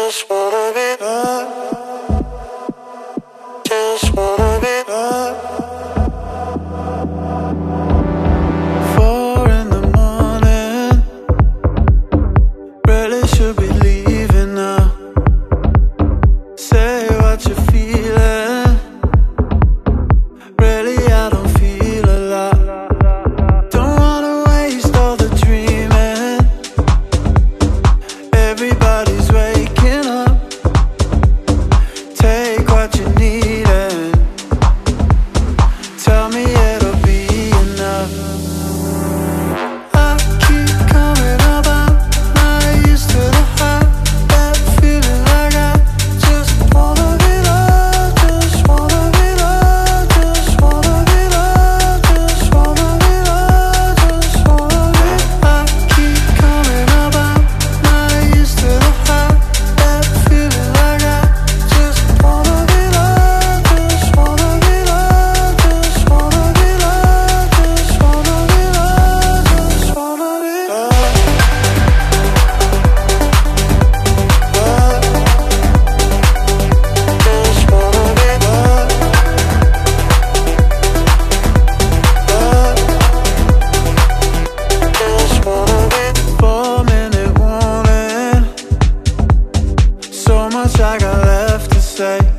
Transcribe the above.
Just wanna be loved. Just wanna be loved. 4 in the morning. Really should be leaving now. Say what you're feeling. Really, I don't feel a lot. Don't wanna waste all the dreaming. Everybody's waking up. Take what you need and tell me it'll be enough. I keep coming up, I'm not used to the high. That feeling like I just wanna be loved. Just wanna be loved. Just wanna be loved. Just wanna be loved. Just wanna be. I keep coming up, I'm not used to the high. That feeling like I just wanna be loved. Just wanna be loved. Just wanna be loved. Just wanna be loved. Just wanna be loved. Just wanna be loved. 4-minute warning. So much I got left to say.